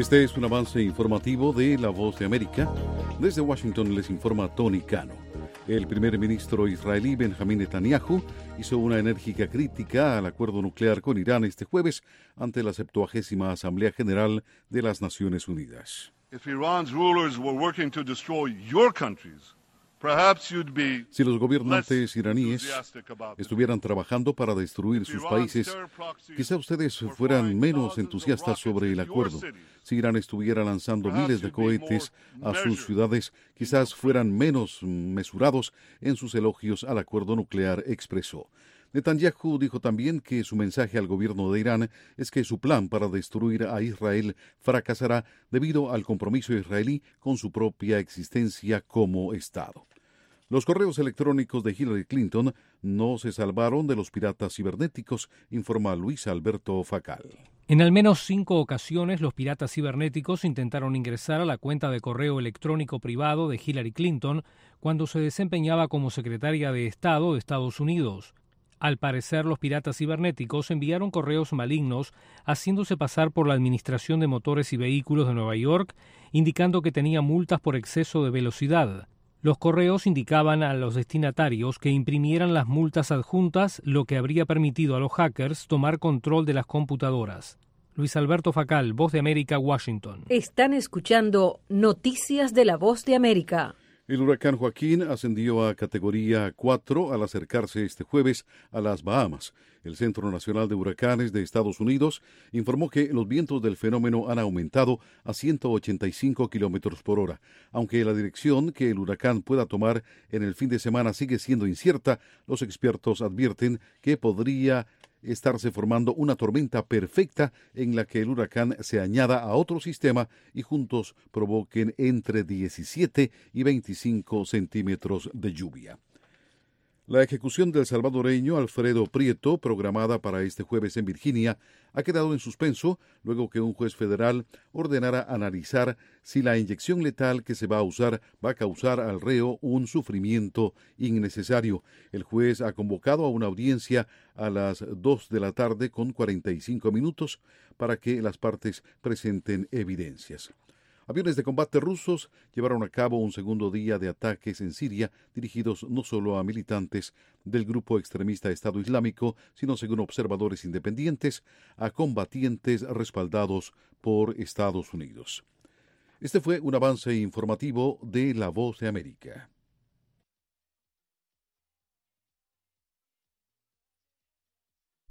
Este es un avance informativo de La Voz de América. Desde Washington les informa Tony Cano. El primer ministro israelí Benjamín Netanyahu hizo una enérgica crítica al acuerdo nuclear con Irán este jueves ante la 70ª Asamblea General de las Naciones Unidas. Si los gobernantes iraníes estuvieran trabajando para destruir sus países, quizá ustedes fueran menos entusiastas sobre el acuerdo. Si Irán estuviera lanzando miles de cohetes a sus ciudades, quizás fueran menos mesurados en sus elogios al acuerdo nuclear, expresó. Netanyahu dijo también que su mensaje al gobierno de Irán es que su plan para destruir a Israel fracasará debido al compromiso israelí con su propia existencia como Estado. Los correos electrónicos de Hillary Clinton no se salvaron de los piratas cibernéticos, informa Luis Alberto Facal. En al menos 5 ocasiones, los piratas cibernéticos intentaron ingresar a la cuenta de correo electrónico privado de Hillary Clinton cuando se desempeñaba como secretaria de Estado de Estados Unidos. Al parecer, los piratas cibernéticos enviaron correos malignos haciéndose pasar por la Administración de Motores y Vehículos de Nueva York, indicando que tenía multas por exceso de velocidad. Los correos indicaban a los destinatarios que imprimieran las multas adjuntas, lo que habría permitido a los hackers tomar control de las computadoras. Luis Alberto Facal, Voz de América, Washington. Están escuchando Noticias de la Voz de América. El huracán Joaquín ascendió a categoría 4 al acercarse este jueves a las Bahamas. El Centro Nacional de Huracanes de Estados Unidos informó que los vientos del fenómeno han aumentado a 185 kilómetros por hora. Aunque la dirección que el huracán pueda tomar en el fin de semana sigue siendo incierta, los expertos advierten que podría estarse formando una tormenta perfecta en la que el huracán se añada a otro sistema y juntos provoquen entre 17 y 25 centímetros de lluvia. La ejecución del salvadoreño Alfredo Prieto, programada para este jueves en Virginia, ha quedado en suspenso luego que un juez federal ordenara analizar si la inyección letal que se va a usar va a causar al reo un sufrimiento innecesario. El juez ha convocado a una audiencia a las 2 de la tarde con 45 minutos para que las partes presenten evidencias. Aviones de combate rusos llevaron a cabo un segundo día de ataques en Siria dirigidos no solo a militantes del grupo extremista Estado Islámico, sino, según observadores independientes, a combatientes respaldados por Estados Unidos. Este fue un avance informativo de La Voz de América.